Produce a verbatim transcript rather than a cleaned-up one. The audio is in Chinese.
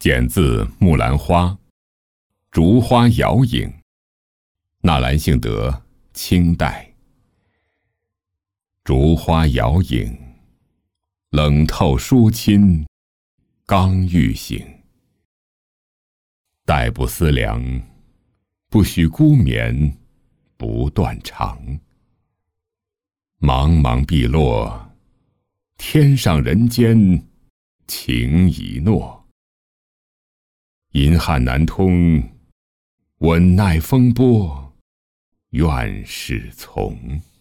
简自《木兰花》，竹花摇影，纳兰性德，清代。竹花摇影，冷透疏亲，刚欲醒。待不思量，不许孤眠，不断肠。茫茫碧落，天上人间，情已诺。银汉难通，稳耐风波，愿是从。